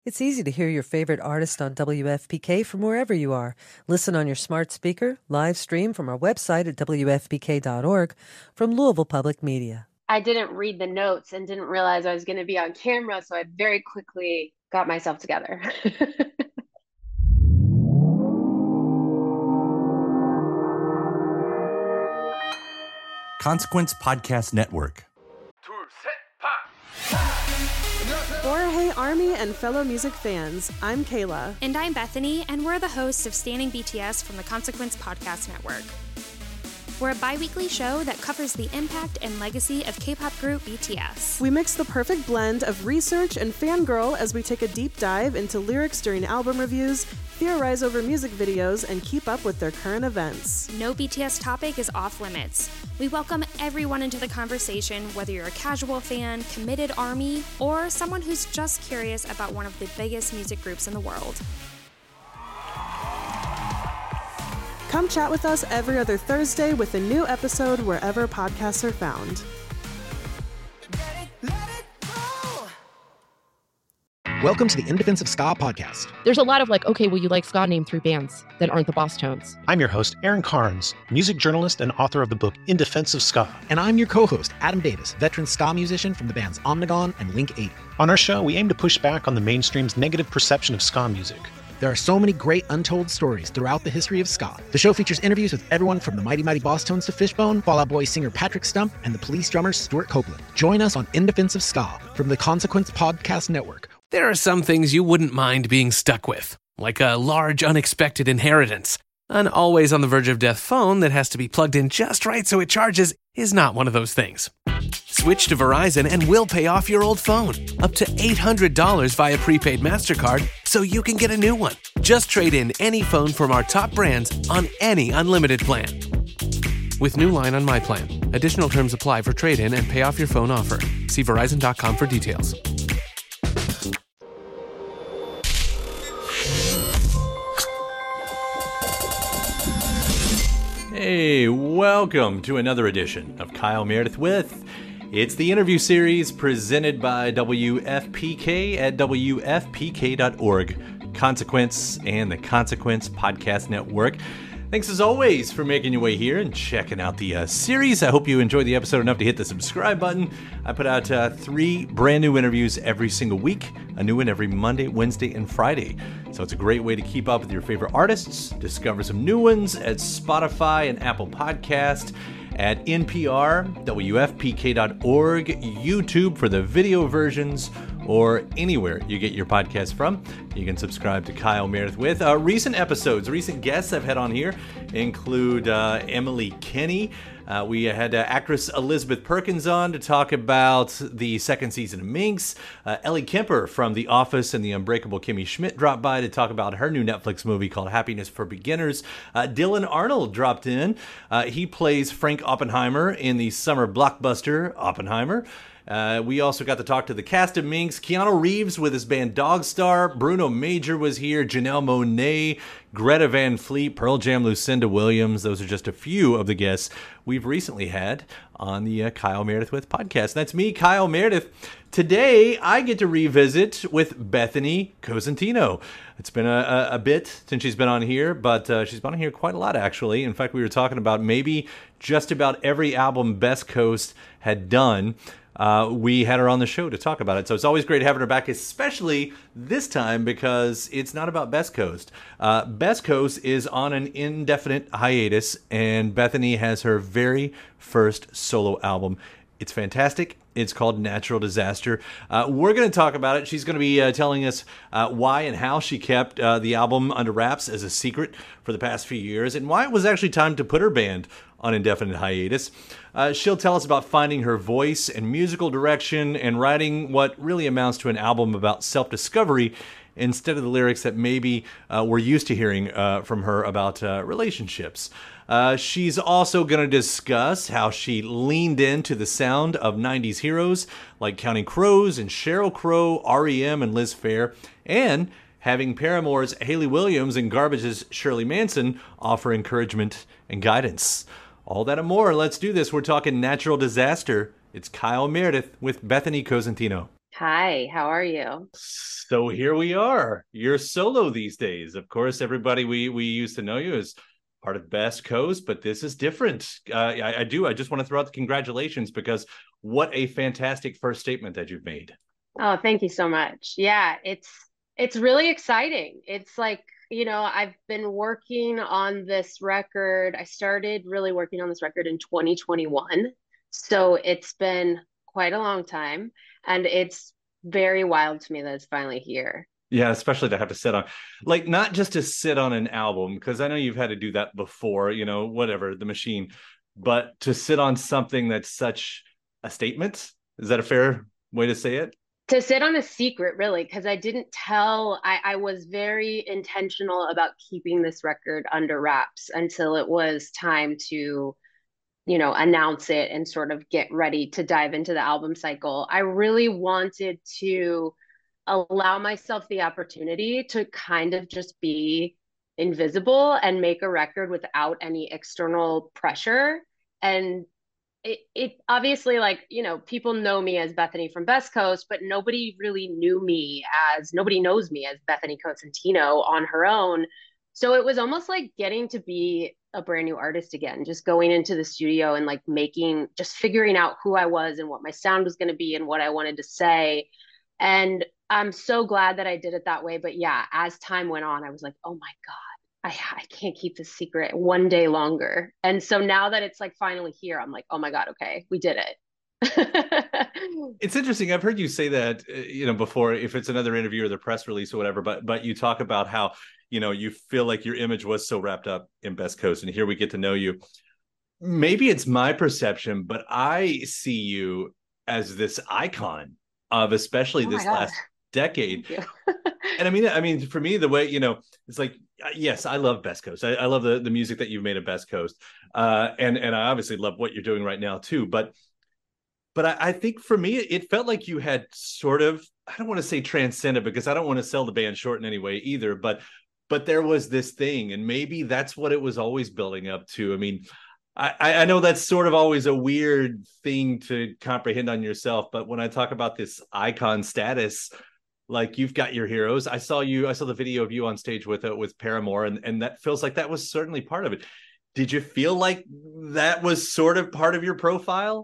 It's easy to hear your favorite artist on WFPK from wherever you are. Listen on your smart speaker, live stream from our website at WFPK.org from Louisville Public Media. I didn't read the notes and didn't realize I was going to be on camera, so I very quickly got myself together. Consequence Podcast Network. Hey Army and fellow music fans, I'm Kayla. And I'm Bethany, and we're the hosts of Standing BTS from the Consequence Podcast Network. We're a bi-weekly show that covers the impact and legacy of K-pop group BTS. We mix the perfect blend of research and fangirl as we take a deep dive into lyrics during album reviews, theorize over music videos, and keep up with their current events. No BTS topic is off limits. We welcome everyone into the conversation, whether you're a casual fan, committed ARMY, or someone who's just curious about one of the biggest music groups in the world. Come chat with us every other Thursday with a new episode wherever podcasts are found. Welcome to the In Defense of Ska podcast. There's a lot of okay, well, you like ska, name 3 bands that aren't the Boss Tones. I'm your host, Aaron Carnes, music journalist and author of the book In Defense of Ska. And I'm your co-host, Adam Davis, veteran ska musician from the bands Omnigone and Link 80. On our show, we aim to push back on the mainstream's negative perception of ska music. There are so many great untold stories throughout the history of ska. The show features interviews with everyone from the Mighty Mighty Boss Tones to Fishbone, Fall Out Boy singer Patrick Stump, and the Police drummer Stuart Copeland. Join us on In Defense of Ska from the Consequence Podcast Network. There are some things you wouldn't mind being stuck with, like a large unexpected inheritance. An always on the verge of death phone that has to be plugged in just right so it charges is not one of those things. Switch to Verizon and we'll pay off your old phone, up to $800 via prepaid MasterCard, so you can get a new one. Just trade in any phone from our top brands on any unlimited plan. With new line on My Plan. Additional terms apply for trade-in and pay off your phone offer. See Verizon.com for details. Hey, welcome to another edition of Kyle Meredith with. It's the interview series presented by WFPK at WFPK.org, Consequence, and the Consequence Podcast Network. Thanks as always for making your way here and checking out the series. I hope you enjoyed the episode enough to hit the subscribe button. I put out 3 brand new interviews every single week, a new one every Monday, Wednesday, and Friday. So it's a great way to keep up with your favorite artists, discover some new ones at Spotify and Apple Podcast, at NPR, WFPK.org, YouTube for the video versions, or anywhere you get your podcast from. You can subscribe to Kyle Meredith with. Recent episodes, recent guests I've had on here include Emily Kenny. We had actress Elizabeth Perkins on to talk about the second season of Minx. Ellie Kemper from The Office and The Unbreakable Kimmy Schmidt dropped by to talk about her new Netflix movie called Happiness for Beginners. Dylan Arnold dropped in. He plays Frank Oppenheimer in the summer blockbuster Oppenheimer. We also got to talk to the cast of Minx. Keanu Reeves with his band Dogstar. Bruno Major was here. Janelle Monáe, Greta Van Fleet, Pearl Jam, Lucinda Williams. Those are just a few of the guests we've recently had on the Kyle Meredith With podcast. That's me, Kyle Meredith. Today, I get to revisit with Bethany Cosentino. It's been a bit since she's been on here, but she's been on here quite a lot, actually. In fact, we were talking about maybe just about every album Best Coast had done. We had her on the show to talk about it. So it's always great having her back, especially this time because it's not about Best Coast. Best Coast is on an indefinite hiatus, and Bethany has her very first solo album. It's fantastic. It's called Natural Disaster. We're going to talk about it. She's going to be telling us why and how she kept the album under wraps as a secret for the past few years, and why it was actually time to put her band on indefinite hiatus. She'll tell us about finding her voice and musical direction and writing what really amounts to an album about self-discovery instead of the lyrics that maybe we're used to hearing from her about relationships. She's also going to discuss how she leaned into the sound of 90s heroes like Counting Crows and Sheryl Crow, R.E.M. and Liz Phair, and having Paramore's Hayley Williams and Garbage's Shirley Manson offer encouragement and guidance. All that and more. Let's do this. We're talking Natural Disaster. It's Kyle Meredith with Bethany Cosentino. Hi, how are you? So here we are. You're solo these days. Of course, everybody we used to know you as part of Best Coast, but this is different. I do. I just want to throw out the congratulations because what a fantastic first statement that you've made. Oh, thank you so much. Yeah, it's really exciting. It's like, I've been working on this record. I started really working on this record in 2021. So it's been quite a long time, and it's very wild to me that it's finally here. Yeah, especially to have to sit on, like, not just to sit on an album, because I know you've had to do that before, whatever, the machine, but to sit on something that's such a statement. Is that a fair way to say it? To sit on a secret, really, because I didn't tell, I was very intentional about keeping this record under wraps until it was time to, announce it and sort of get ready to dive into the album cycle. I really wanted to allow myself the opportunity to kind of just be invisible and make a record without any external pressure. And it obviously, like, people know me as Bethany from Best Coast, but nobody knows me as Bethany Cosentino on her own. So it was almost like getting to be a brand new artist again, just going into the studio and like just figuring out who I was and what my sound was going to be and what I wanted to say. And I'm so glad that I did it that way. But yeah, as time went on, I was like, oh my God, I can't keep this secret one day longer. And so now that it's like finally here, I'm like, oh my God, okay, we did it. It's interesting. I've heard you say that, before, if it's another interview or the press release or whatever, but you talk about how, you feel like your image was so wrapped up in Best Coast, and here we get to know you. Maybe it's my perception, but I see you as this icon of especially this last decade. And I mean, for me, the way, it's like, yes, I love Best Coast. I love the music that you've made at Best Coast. And I obviously love what you're doing right now too. But I think for me, it felt like you had sort of, I don't want to say transcended, because I don't want to sell the band short in any way either, but there was this thing, and maybe that's what it was always building up to. I mean, I know that's sort of always a weird thing to comprehend on yourself, but when I talk about this icon status, like, you've got your heroes. I saw the video of you on stage with Paramore, and that feels like that was certainly part of it. Did you feel like that was sort of part of your profile?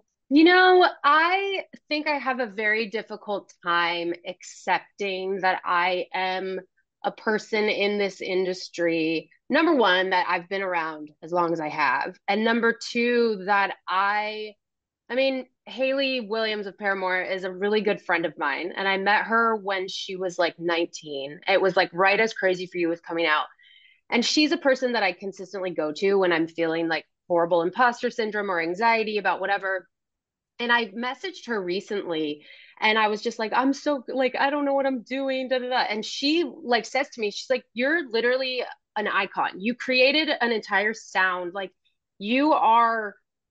I think I have a very difficult time accepting that I am a person in this industry. Number one, that I've been around as long as I have. And number two, that I mean, Hayley Williams of Paramore is a really good friend of mine. And I met her when she was like 19. It was like right as Crazy for You was coming out. And she's a person that I consistently go to when I'm feeling like horrible imposter syndrome or anxiety about whatever. And I messaged her recently, and I was just like, I'm so like, I don't know what I'm doing, da da da. And she like says to me, she's like, you're literally an icon. You created an entire sound. Like, you are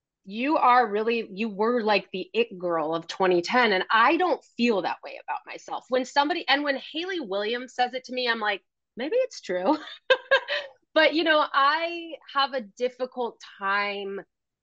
really, you were like the it girl of 2010. And I don't feel that way about myself. When Hayley Williams says it to me, I'm like, maybe it's true. But I have a difficult time.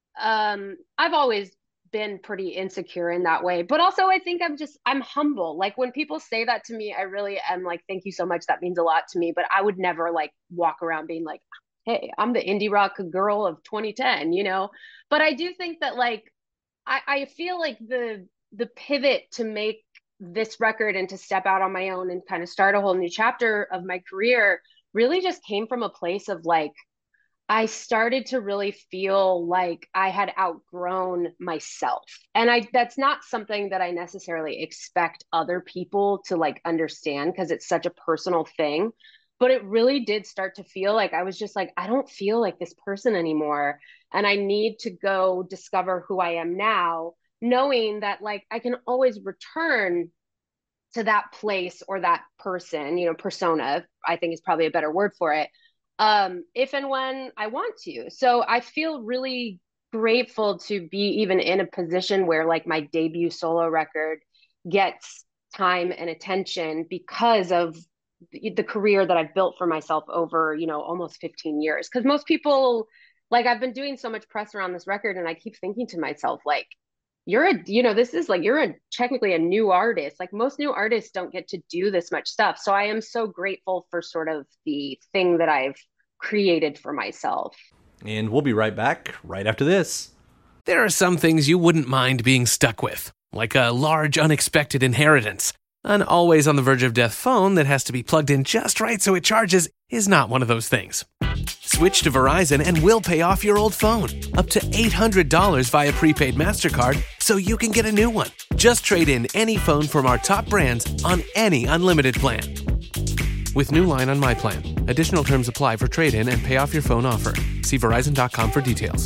I've always been pretty insecure in that way, but also I think I'm humble. Like, when people say that to me, I really am like, thank you so much, that means a lot to me. But I would never like walk around being like, hey, I'm the indie rock girl of 2010, but I do think that, like, I feel like the pivot to make this record and to step out on my own and kind of start a whole new chapter of my career really just came from a place of like, I started to really feel like I had outgrown myself. And that's not something that I necessarily expect other people to like understand, because it's such a personal thing. But it really did start to feel like I was just like, I don't feel like this person anymore. And I need to go discover who I am now, knowing that like I can always return to that place or that person, persona, I think is probably a better word for it, if and when I want to. So I feel really grateful to be even in a position where like my debut solo record gets time and attention because of the career that I've built for myself over, almost 15 years. Because most people, like, I've been doing so much press around this record, and I keep thinking to myself, like, this is like, technically a new artist. Like most new artists don't get to do this much stuff. So I am so grateful for sort of the thing that I've created for myself. And we'll be right back right after this. There are some things you wouldn't mind being stuck with, like a large unexpected inheritance. An always on the verge of death phone that has to be plugged in just right so it charges is not one of those things. Switch to Verizon and we'll pay off your old phone, up to $800 via prepaid MasterCard, so you can get a new one. Just trade in any phone from our top brands on any unlimited plan. With new line on My Plan. Additional terms apply for trade-in and pay off your phone offer. See Verizon.com for details.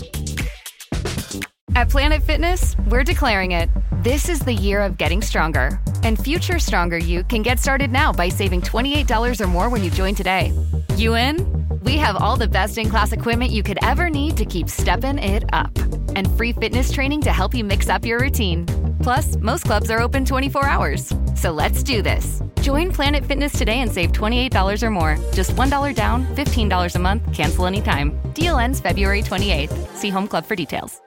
At Planet Fitness, we're declaring it. This is the year of getting stronger. And future stronger you can get started now by saving $28 or more when you join today. You in? We have all the best in-class equipment you could ever need to keep stepping it up. And free fitness training to help you mix up your routine. Plus, most clubs are open 24 hours. So let's do this. Join Planet Fitness today and save $28 or more. Just $1 down, $15 a month, cancel anytime. Deal ends February 28th. See Home Club for details.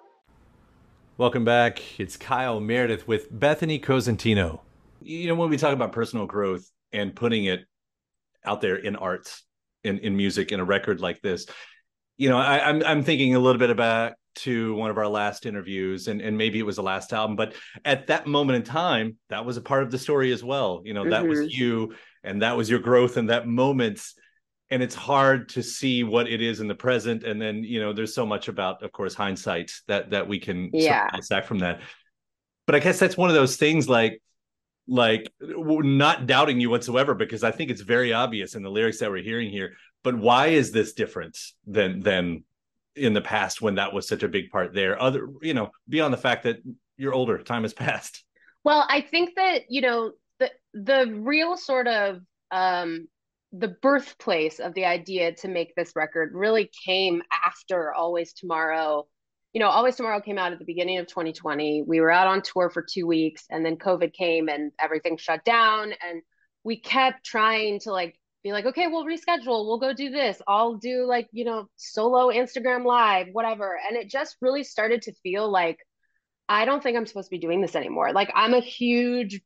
Welcome back. It's Kyle Meredith with Bethany Cosentino. When we talk about personal growth and putting it out there in arts, in music, in a record like this, I'm thinking a little bit about to one of our last interviews, and maybe it was the last album, but at that moment in time, that was a part of the story as well. That was you, and that was your growth in that moment. And it's hard to see what it is in the present. And then, there's so much about, of course, hindsight that we can dissect from that. But I guess that's one of those things like not doubting you whatsoever, because I think it's very obvious in the lyrics that we're hearing here. But why is this different than in the past when that was such a big part there? Beyond the fact that you're older, time has passed. Well, I think that, the real sort of, the birthplace of the idea to make this record really came after Always Tomorrow. Always Tomorrow came out at the beginning of 2020. We were out on tour for 2 weeks, and then COVID came and everything shut down. And we kept trying to be like, okay, we'll reschedule. We'll go do this. I'll do solo Instagram live, whatever. And it just really started to feel like, I don't think I'm supposed to be doing this anymore. I'm a huge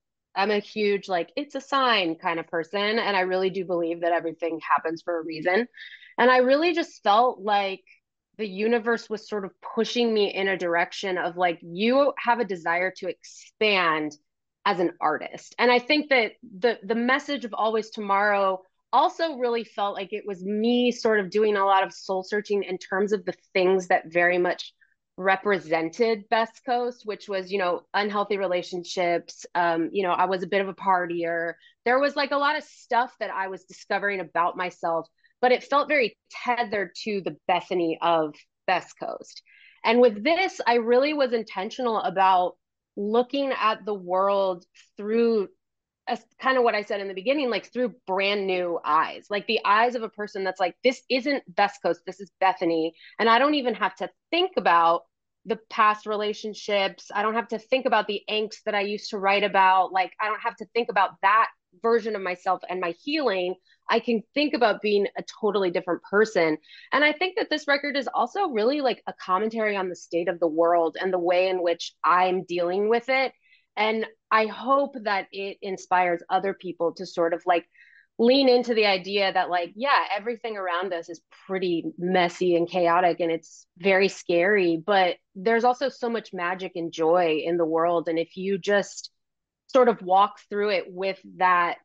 it's a sign kind of person. And I really do believe that everything happens for a reason. And I really just felt like the universe was sort of pushing me in a direction of you have a desire to expand as an artist. And I think that the message of Always Tomorrow also really felt like it was me sort of doing a lot of soul searching in terms of the things that very much represented Best Coast, which was, unhealthy relationships. I was a bit of a partier. There was a lot of stuff that I was discovering about myself, but it felt very tethered to the Bethany of Best Coast. And with this, I really was intentional about looking at the world through kind of what I said in the beginning, through brand new eyes, the eyes of a person that's this isn't Best Coast, this is Bethany. And I don't even have to think about the past relationships. I don't have to think about the angst that I used to write about. I don't have to think about that version of myself and my healing. I can think about being a totally different person. And I think that this record is also really a commentary on the state of the world and the way in which I'm dealing with it. And I hope that it inspires other people to sort of lean into the idea that everything around us is pretty messy and chaotic and it's very scary, but there's also so much magic and joy in the world. And if you just sort of walk through it with that,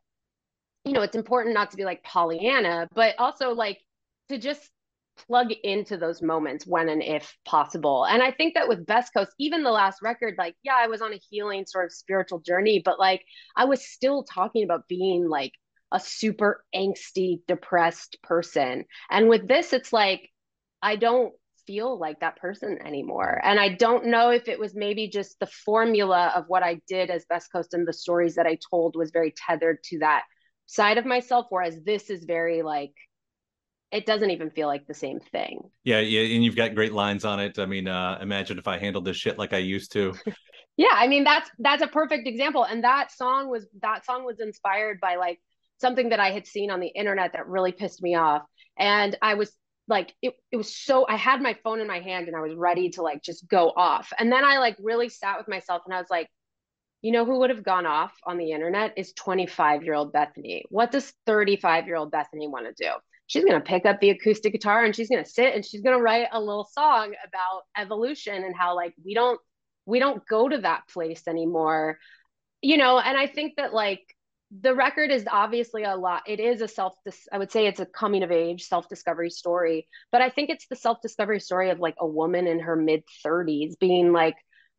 it's important not to be Pollyanna, but also to just plug into those moments when and if possible. And I think that with Best Coast, even the last record, I was on a healing sort of spiritual journey, but I was still talking about being a super angsty, depressed person. And with this, it's I don't feel like that person anymore. And I don't know if it was maybe just the formula of what I did as Best Coast and the stories that I told was very tethered to that side of myself, whereas this is very it doesn't even feel like the same thing. Yeah. And you've got great lines on it. I mean, imagine if I handled this shit like I used to. Yeah. I mean, that's a perfect example. And that song was inspired by something that I had seen on the internet that really pissed me off. And I was like it was so, I had my phone in my hand and I was ready to like just go off. And then I like really sat with myself and I was like, you know who would have gone off on the internet is 25-year-old Bethany. What does 35-year-old Bethany want to do? She's going to pick up the acoustic guitar and she's going to sit and she's going to write a little song about evolution and how like we don't go to that place anymore. You know, and I think that like the record is obviously a lot. It is I would say it's a coming of age self-discovery story, but I think it's the self-discovery story of like a woman in her mid 30s being like,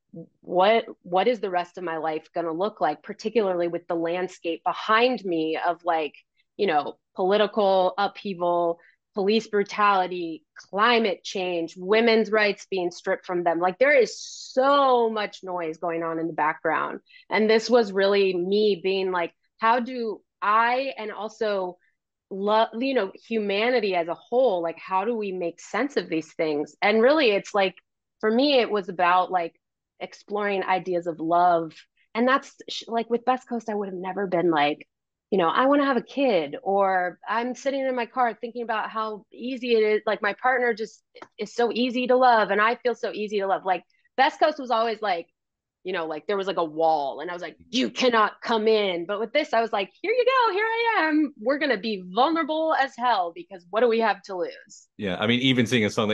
what is the rest of my life going to look like, particularly with the landscape behind me of like, you know, political upheaval, police brutality, climate change, women's rights being stripped from them. Like there is so much noise going on in the background. And this was really me being like, how do I, and also love, you know, humanity as a whole, like how do we make sense of these things? And really it's like, for me, it was about like exploring ideas of love. And that's like with Best Coast, I would have never been like, you know, I want to have a kid, or I'm sitting in my car thinking about how easy it is. Like my partner just is so easy to love. And I feel so easy to love. Like Best Coast was always like, you know, like there was like a wall and I was like, you cannot come in. But with this, I was like, here you go, here I am. We're going to be vulnerable as hell because what do we have to lose? Yeah. I mean, even seeing a song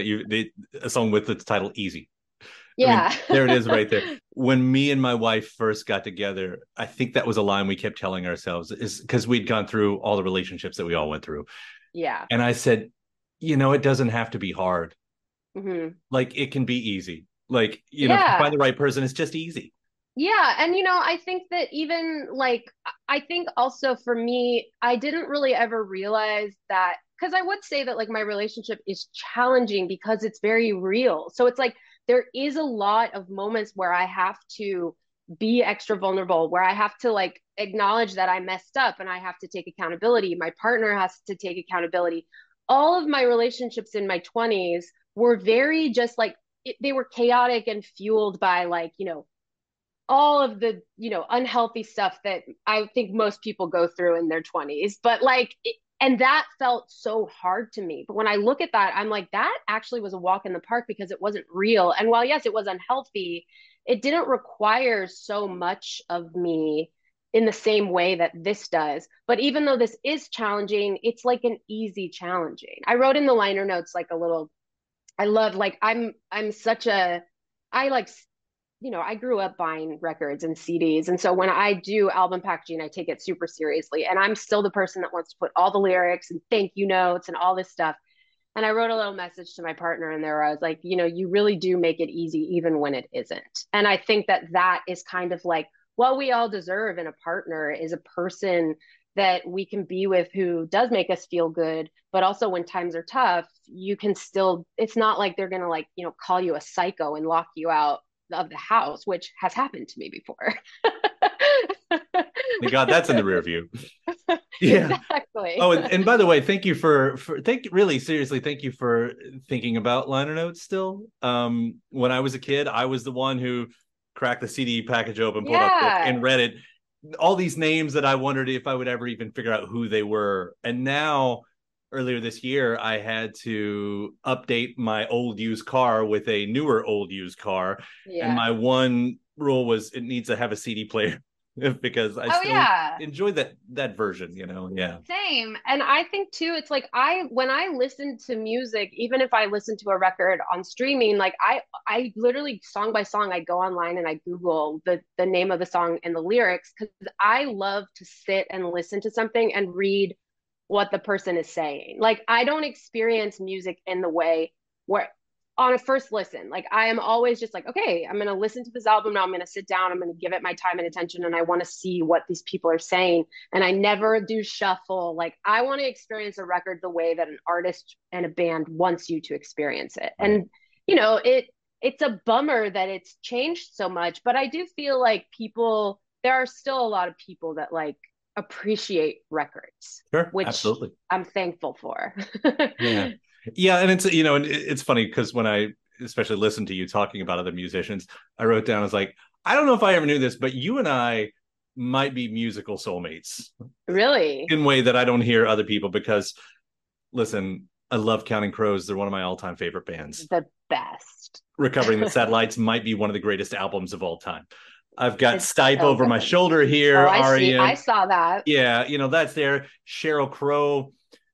a song with the title Easy. Yeah. I mean, there it is right there. When me and my wife first got together, I think that was a line we kept telling ourselves, is because we'd gone through all the relationships that we all went through. Yeah. And I said, you know, it doesn't have to be hard. Mm-hmm. Like it can be easy. Like, you know, if you find the right person, it's just easy. Yeah. And, you know, I think that even like, I think also for me, I didn't really ever realize that, because I would say that like my relationship is challenging because it's very real. So it's like, there is a lot of moments where I have to be extra vulnerable, where I have to like acknowledge that I messed up and I have to take accountability. My partner has to take accountability. All of my relationships in my 20s were very just like, they were chaotic and fueled by like, you know, all of the, you know, unhealthy stuff that I think most people go through in their 20s. But like, and that felt so hard to me. But when I look at that, I'm like, that actually was a walk in the park because it wasn't real. And while, yes, it was unhealthy, it didn't require so much of me in the same way that this does. But even though this is challenging, it's like an easy challenging. I wrote in the liner notes, like a little, I love, like, I'm such a, I like, you know, I grew up buying records and CDs. And so when I do album packaging, I take it super seriously. And I'm still the person that wants to put all the lyrics and thank you notes and all this stuff. And I wrote a little message to my partner in there where I was like, you know, you really do make it easy even when it isn't. And I think that that is kind of like what we all deserve in a partner, is a person that we can be with who does make us feel good, but also when times are tough, you can still, it's not like they're going to like, you know, call you a psycho and lock you out of the house, which has happened to me before. Thank God that's in the rear view. Yeah, exactly. Oh, and by the way, thank you really seriously, thank you for thinking about liner notes still. When I was a kid, I was the one who cracked the CD package open, pulled up and read it. All these names that I wondered if I would ever even figure out who they were. And now, earlier this year, I had to update my old used car with a newer old used car. Yeah. And my one rule was it needs to have a CD player because I still enjoy that version, you know? Yeah. Same. And I think too, it's like when I listen to music, even if I listen to a record on streaming, like I literally song by song, I go online and I Google the name of the song and the lyrics, because I love to sit and listen to something and read what the person is saying. Like I don't experience music in the way where on a first listen, like I am always just like, okay, I'm going to listen to this album now. I'm going to sit down. I'm going to give it my time and attention. And I want to see what these people are saying. And I never do shuffle. Like I want to experience a record the way that an artist and a band wants you to experience it. And, you know, it's a bummer that it's changed so much, but I do feel like there are still a lot of people that like appreciate records, which absolutely. I'm thankful for. Yeah. And it's, you know, and it's funny because when I especially listened to you talking about other musicians, I wrote down, I was like, I don't know if I ever knew this, but you and I might be musical soulmates. Really? In a way that I don't hear other people, because listen, I love Counting Crows. They're one of my all-time favorite bands. The best. Recovering the Satellites might be one of the greatest albums of all time. I've got Stipe so over good. my shoulder here. I saw that. Yeah, that's there. Sheryl Crow,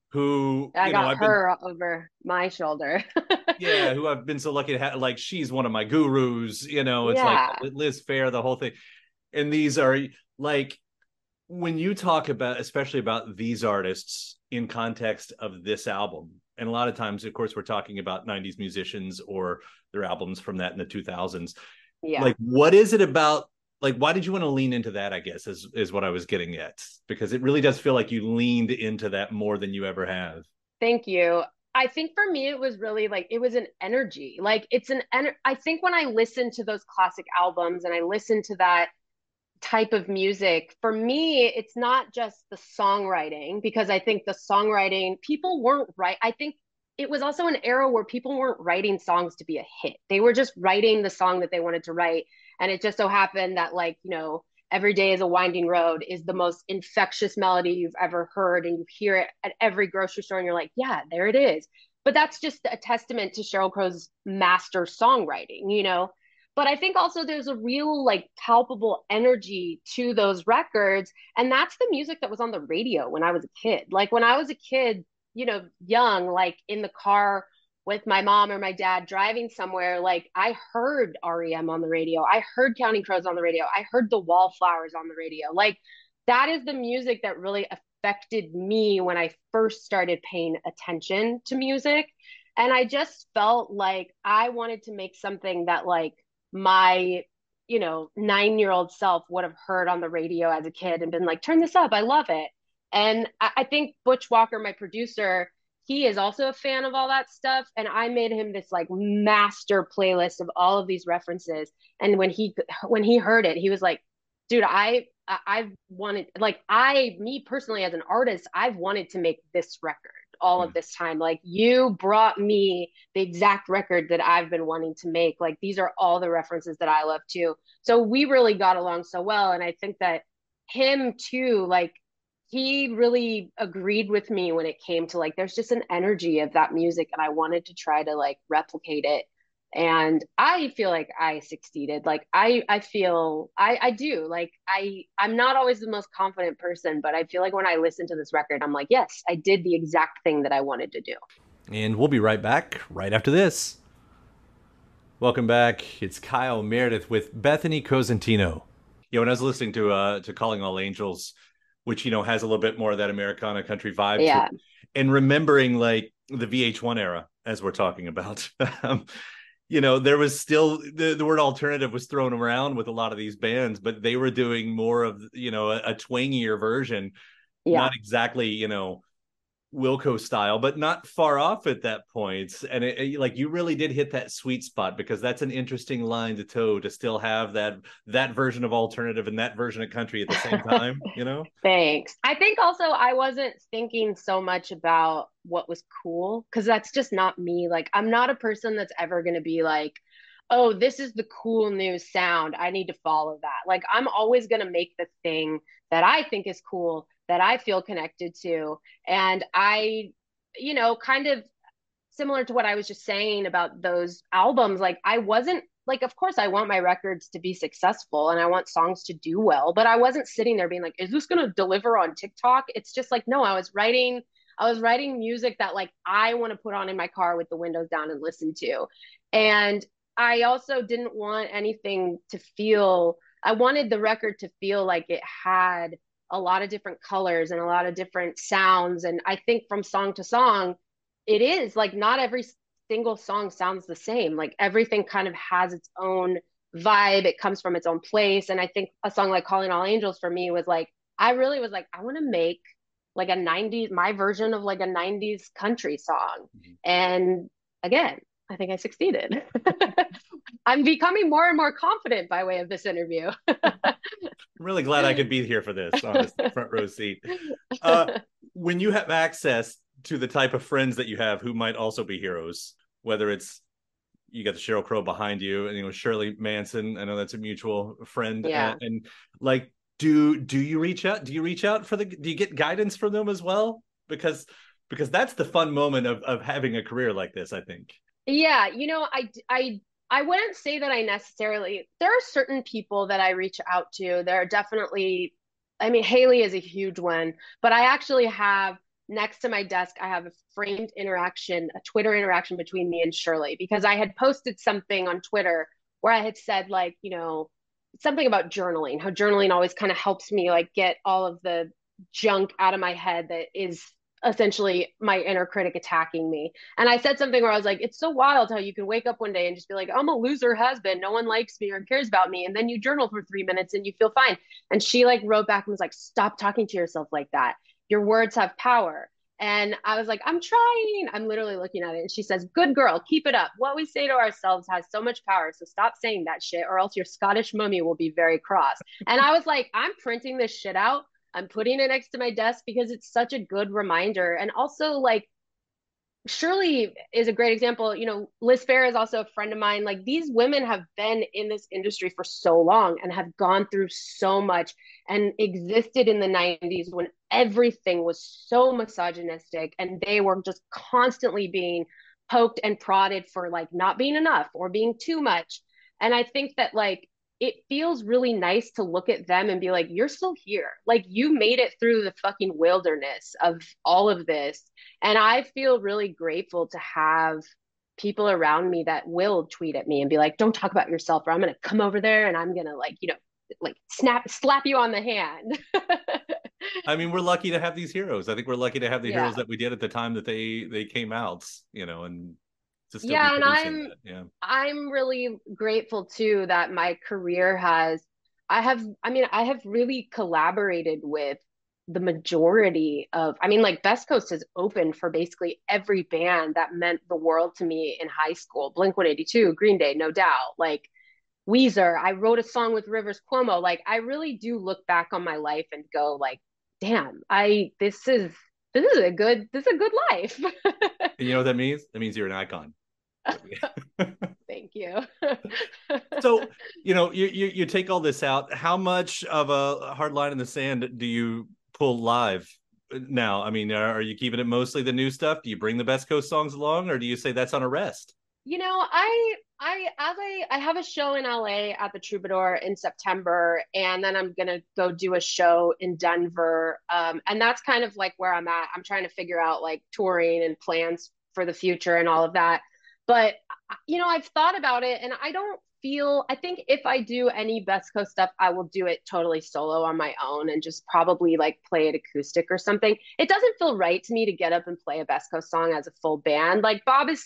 who I got her over my shoulder. Yeah, who I've been so lucky to have. Like, she's one of my gurus. It's like Liz Phair, the whole thing. And these are like, when you talk about, especially about these artists in context of this album, and a lot of times, of course, we're talking about 90s musicians or their albums from that in the 2000s. Yeah. Like, what is it about? Like, why did you want to lean into that, I guess, is what I was getting at? Because it really does feel like you leaned into that more than you ever have. Thank you. I think for me, it was really like, it was an energy. Like, I think when I listen to those classic albums and I listen to that type of music, for me, it's not just the songwriting, because I think the songwriting, people weren't right. I think it was also an era where people weren't writing songs to be a hit. They were just writing the song that they wanted to write. And it just so happened that, like, Every Day is a Winding Road is the most infectious melody you've ever heard. And you hear it at every grocery store and you're like, yeah, there it is. But that's just a testament to Sheryl Crow's master songwriting, But I think also there's a real, like, palpable energy to those records. And that's the music that was on the radio when I was a kid. Like, when I was a kid, young, like in the car with my mom or my dad driving somewhere, like, I heard REM on the radio. I heard Counting Crows on the radio. I heard the Wallflowers on the radio. Like, that is the music that really affected me when I first started paying attention to music. And I just felt like I wanted to make something that, like, my 9-year-old self would have heard on the radio as a kid and been like, turn this up, I love it. And I think Butch Walker, my producer, he is also a fan of all that stuff. And I made him this, like, master playlist of all of these references. And when he heard it, he was like, dude, I've wanted, like, me personally as an artist, I've wanted to make this record all of this time. Like, you brought me the exact record that I've been wanting to make. Like, these are all the references that I love too. So we really got along so well. And I think that him too, like, he really agreed with me when it came to, like, there's just an energy of that music, and I wanted to try to, like, replicate it. And I feel like I succeeded. Like, I feel I do. Like, I'm not always the most confident person, but I feel like when I listen to this record, I'm like, yes, I did the exact thing that I wanted to do. And we'll be right back right after this. Welcome back. It's Kyle Meredith with Bethany Cosentino. When I was listening to Calling All Angels, which, has a little bit more of that Americana country vibe to it, and remembering, like, the VH1 era, as we're talking about, there was still the word alternative was thrown around with a lot of these bands, but they were doing more of, a twangier version, not exactly, Wilco style, but not far off at that point. And like, you really did hit that sweet spot, because that's an interesting line to toe, to still have that version of alternative and that version of country at the same time, Thanks. I think also I wasn't thinking so much about what was cool, because that's just not me. Like, I'm not a person that's ever going to be like, oh, this is the cool new sound, I need to follow that. Like, I'm always going to make the thing that I think is cool, that I feel connected to. And I, kind of similar to what I was just saying about those albums, like, I wasn't like, of course I want my records to be successful and I want songs to do well, but I wasn't sitting there being like, is this going to deliver on TikTok? It's just like, no, I was writing music that, like, I want to put on in my car with the windows down and listen to. And I also didn't want anything to feel, I wanted the record to feel like it had a lot of different colors and a lot of different sounds. And I think from song to song, it is like, not every single song sounds the same. Like, everything kind of has its own vibe. It comes from its own place. And I think a song like Calling All Angels for me was like, I really was like, I want to make like a 90s, my version of like a 90s country song. And again, I think I succeeded. I'm becoming more and more confident by way of this interview. I'm really glad I could be here for this on this front row seat. When you have access to the type of friends that you have who might also be heroes, whether it's, you got the Sheryl Crow behind you, and Shirley Manson, I know that's a mutual friend. And like, do you reach out? Do you reach out do you get guidance from them as well? Because Because that's the fun moment of having a career like this, I think. Yeah, I wouldn't say that I necessarily, there are certain people that I reach out to. There are definitely, I mean, Haley is a huge one, but I actually have next to my desk, I have a framed interaction, a Twitter interaction between me and Shirley, because I had posted something on Twitter where I had said, like, something about journaling, how journaling always kind of helps me like get all of the junk out of my head that is essentially my inner critic attacking me. And I said something where I was like, it's so wild how you can wake up one day and just be like, I'm a loser husband. No one likes me or cares about me. And then you journal for 3 minutes and you feel fine. And she like wrote back and was like, stop talking to yourself like that. Your words have power. And I was like, I'm trying. I'm literally looking at it. And she says, good girl, keep it up. What we say to ourselves has so much power. So stop saying that shit, or else your Scottish mummy will be very cross. And I was like, I'm printing this shit out. I'm putting it next to my desk because it's such a good reminder. And also, like, Shirley is a great example. Liz Phair is also a friend of mine. Like, these women have been in this industry for so long and have gone through so much and existed in the 90s when everything was so misogynistic and they were just constantly being poked and prodded for like not being enough or being too much. And I think that like it feels really nice to look at them and be like, you're still here. Like, you made it through the fucking wilderness of all of this. And I feel really grateful to have people around me that will tweet at me and be like, don't talk about yourself, or I'm going to come over there and I'm going to like slap you on the hand. I mean, we're lucky to have these heroes. I think we're lucky to have the heroes that we did at the time that they came out, and and I'm really grateful too that my career I have really collaborated with the majority of, like, Best Coast has opened for basically every band that meant the world to me in high school. Blink-182, Green Day, no doubt, like Weezer. I wrote a song with Rivers Cuomo. Like, I really do look back on my life and go like, damn, this is a good life. And you know what that means? That means you're an icon. Thank you. So, you take all this out. How much of a hard line in the sand do you pull live now? I mean, are you keeping it mostly the new stuff? Do you bring the Best Coast songs along, or do you say that's on a rest? I have a show in LA at the Troubadour in September, and then I'm gonna go do a show in Denver. And that's kind of like where I'm at. I'm trying to figure out like touring and plans for the future and all of that. But, I've thought about it, and I think if I do any Best Coast stuff, I will do it totally solo on my own and just probably like play it acoustic or something. It doesn't feel right to me to get up and play a Best Coast song as a full band. Like, Bob is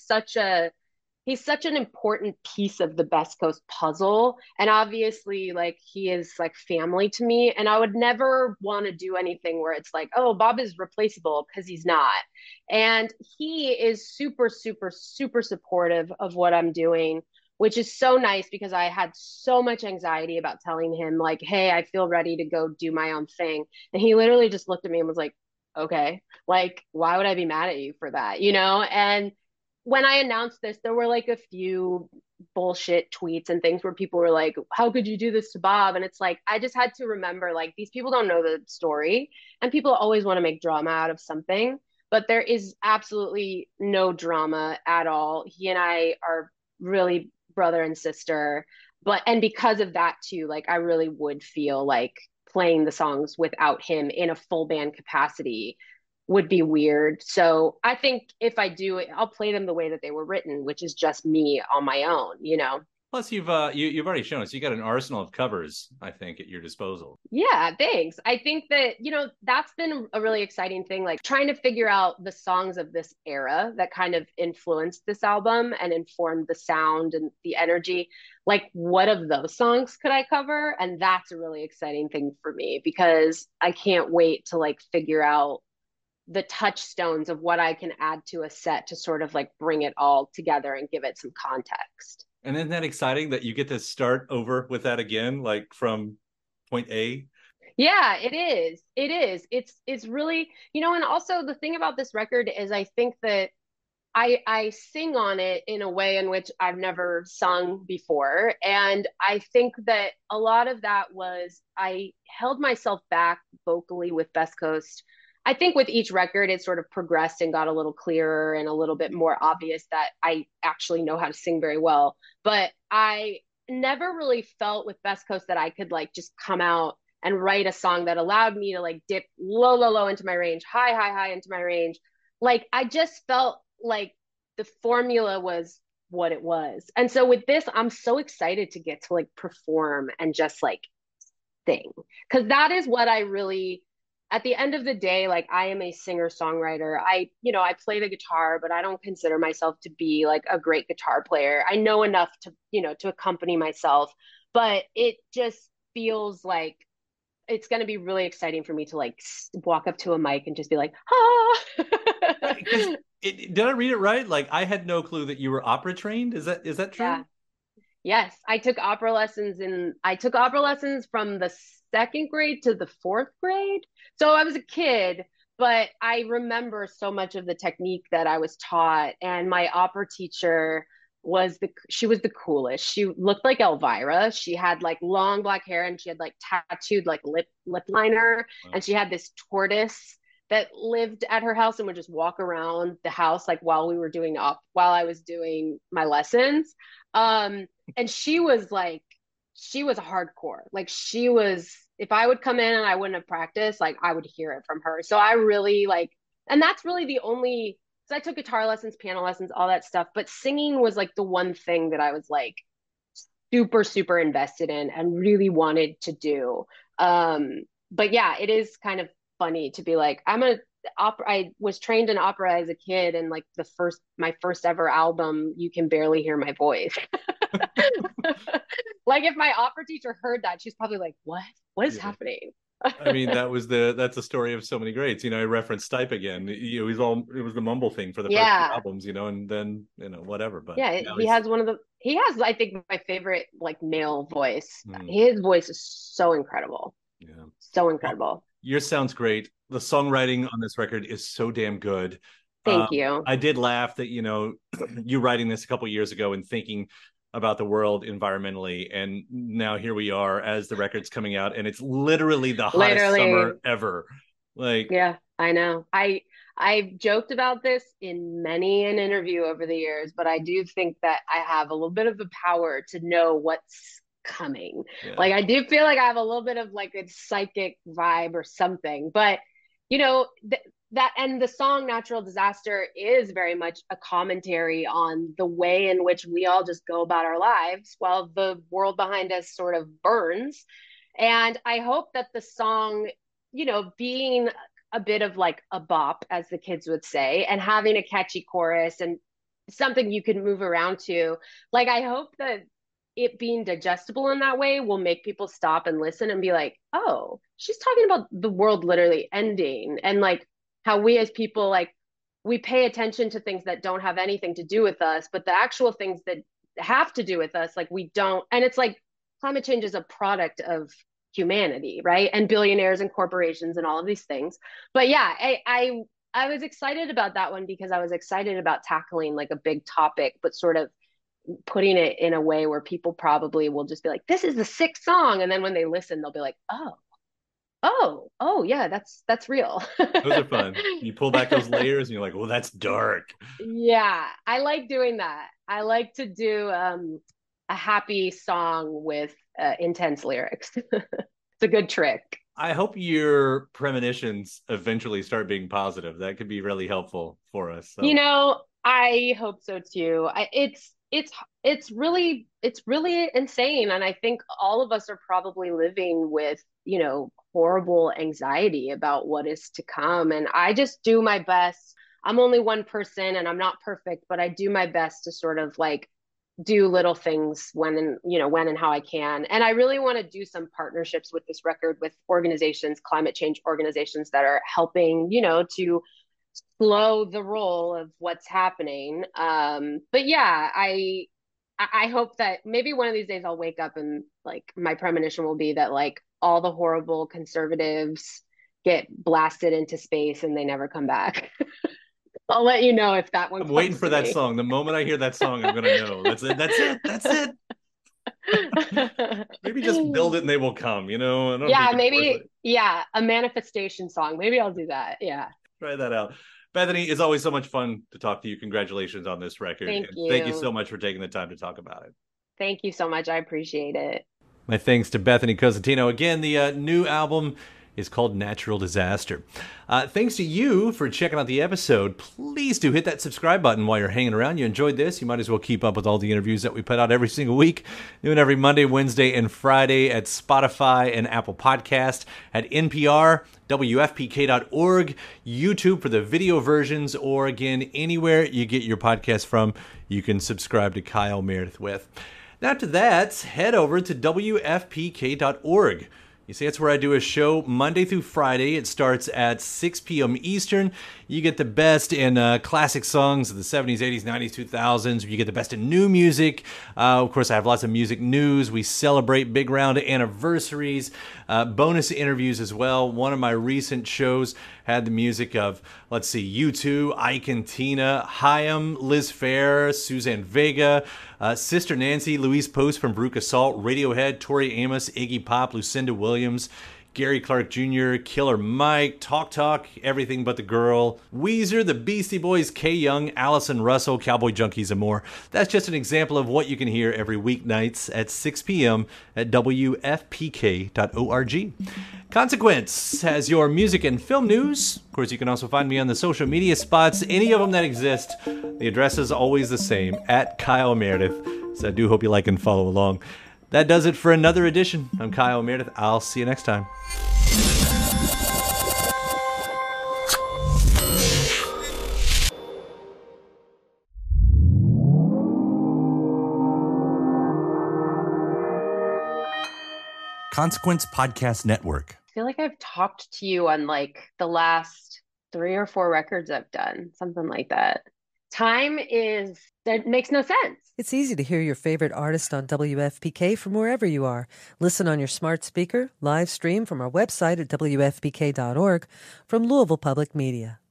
he's such an important piece of the Best Coast puzzle. And obviously, like, he is like family to me. And I would never want to do anything where it's like, oh, Bob is replaceable, because he's not. And he is super, super, super supportive of what I'm doing, which is so nice, because I had so much anxiety about telling him, like, hey, I feel ready to go do my own thing. And he literally just looked at me and was like, okay, like, why would I be mad at you for that? And when I announced this, there were like a few bullshit tweets and things where people were like, how could you do this to Bob? And it's like, I just had to remember, like, these people don't know the story, and people always want to make drama out of something, but there is absolutely no drama at all. He and I are really brother and sister, and because of that too, like, I really would feel like playing the songs without him in a full band capacity would be weird. So I think if I do it, I'll play them the way that they were written, which is just me on my own, Plus, you've already shown us you got an arsenal of covers, I think, at your disposal. Yeah, thanks. I think that, that's been a really exciting thing, like trying to figure out the songs of this era that kind of influenced this album and informed the sound and the energy. Like, what of those songs could I cover? And that's a really exciting thing for me, because I can't wait to like figure out the touchstones of what I can add to a set to sort of like bring it all together and give it some context. And isn't that exciting that you get to start over with that again, like from point A? Yeah, it is. It is. It's really, and also the thing about this record is I think that I sing on it in a way in which I've never sung before. And I think that a lot of that was I held myself back vocally with Best Coast I think with each record, it sort of progressed and got a little clearer and a little bit more obvious that I actually know how to sing very well. But I never really felt with Best Coast that I could like just come out and write a song that allowed me to like dip low, low, low into my range, high, high, high into my range. Like I just felt like the formula was what it was. And so with this, I'm so excited to get to like perform and just like sing. Because that is what I really, at the end of the day, like I am a singer-songwriter. I play the guitar, but I don't consider myself to be like a great guitar player. I know enough to, to accompany myself, but it just feels like it's going to be really exciting for me to like walk up to a mic and just be like, ah. Did I read it right? Like I had no clue that you were opera trained. Is that true? Yeah. Yes, I took opera lessons from the 2nd grade to the 4th grade. So I was a kid, but I remember so much of the technique that I was taught. And my opera teacher she was the coolest. She looked like Elvira. She had like long black hair and she had like tattooed like lip liner. Wow. And she had this tortoise that lived at her house and would just walk around the house like while I was doing my lessons. And she was hardcore. Like if I would come in and I wouldn't have practiced, like I would hear it from her. So I really and that's really the only, so I took guitar lessons, piano lessons, all that stuff, but singing was like the one thing that I was like super, super invested in and really wanted to do. But yeah, it is kind of funny to be like, I was trained in opera as a kid, and like my first ever album, you can barely hear my voice. Like if my opera teacher heard that, she's probably like, what is happening? I mean, that's the story of so many greats. I referenced Stipe again. It was the mumble thing for the first albums, and then whatever. But yeah, he has I think my favorite like male voice. His voice is so incredible. Yeah, so incredible. Well, yours sounds great. The songwriting on this record is so damn good. Thank you. I did laugh that you writing this a couple years ago and thinking about the world environmentally, and now here we are as the record's coming out, and it's literally the hottest summer ever. Like, yeah, I know. I've joked about this in many an interview over the years, but I do think that I have a little bit of the power to know what's coming. Yeah. Like I do feel like I have a little bit of like a psychic vibe or something, but that and the song Natural Disaster is very much a commentary on the way in which we all just go about our lives while the world behind us sort of burns. And I hope that the song, being a bit of like a bop, as the kids would say, and having a catchy chorus and something you can move around to, like I hope that it being digestible in that way will make people stop and listen and be like, oh, she's talking about the world literally ending, and like how we as people, like we pay attention to things that don't have anything to do with us, but the actual things that have to do with us, like we don't. And it's like climate change is a product of humanity, right? And billionaires and corporations and all of these things. But yeah, I was excited about that one because I was excited about tackling like a big topic, but sort of putting it in a way where people probably will just be like, this is the 6th song. And then when they listen, they'll be like, oh yeah, that's real. Those are fun. You pull back those layers and you're like, well, that's dark. Yeah, I like doing that. I like to do a happy song with intense lyrics. It's a good trick. I hope your premonitions eventually start being positive. That could be really helpful for us. So. I hope so too. It's really insane, and I think all of us are probably living with horrible anxiety about what is to come, and I just do my best. I'm only one person and I'm not perfect, but I do my best to sort of like do little things when and how I can. And I really want to do some partnerships with this record with organizations, climate change organizations that are helping to slow the roll of what's happening. But yeah, I hope that maybe one of these days I'll wake up and like my premonition will be that like all the horrible conservatives get blasted into space and they never come back. I'll let you know if that one. I'm waiting for that song. The moment I hear that song, I'm gonna know. That's it. Maybe just build it and they will come, I don't Yeah, need to maybe. force it. Yeah, a manifestation song. Maybe I'll do that. Yeah. Try that out. Bethany, it's always so much fun to talk to you. Congratulations on this record. Thank And you. thank you so much for taking the time to talk about it. Thank you so much. I appreciate it. My thanks to Bethany Cosentino. Again, the new album is called Natural Disaster. Thanks to you for checking out the episode. Please do hit that subscribe button while you're hanging around. You enjoyed this, you might as well keep up with all the interviews that we put out every single week. Doing every Monday, Wednesday, and Friday at Spotify and Apple Podcast, at NPR, WFPK.org, YouTube for the video versions, or again, anywhere you get your podcast from, you can subscribe to Kyle Meredith with. Now to that, head over to WFPK.org. You see, that's where I do a show Monday through Friday. It starts at 6 p.m. Eastern. You get the best in classic songs of the 70s, 80s, 90s, 2000s. You get the best in new music. Of course, I have lots of music news. We celebrate big round anniversaries, bonus interviews as well. One of my recent shows had the music of, let's see, U2, Ike and Tina, Haim, Liz Phair, Suzanne Vega, Sister Nancy, Louise Post from Veruca Salt, Radiohead, Tori Amos, Iggy Pop, Lucinda Williams, Gary Clark Jr., Killer Mike, Talk, Everything But the Girl, Weezer, the Beastie Boys, Kay Young, Allison Russell, Cowboy Junkies, and more. That's just an example of what you can hear every weeknights at 6 p.m. at WFPK.org. Consequence has your music and film news. Of course, you can also find me on the social media spots, any of them that exist. The address is always the same, at Kyle Meredith. So I do hope you like and follow along. That does it for another edition. I'm Kyle Meredith. I'll see you next time. Consequence Podcast Network. I feel like I've talked to you on like the last 3 or 4 records I've done, something like that. That makes no sense. It's easy to hear your favorite artist on WFPK from wherever you are. Listen on your smart speaker, live stream from our website at WFPK.org, from Louisville Public Media.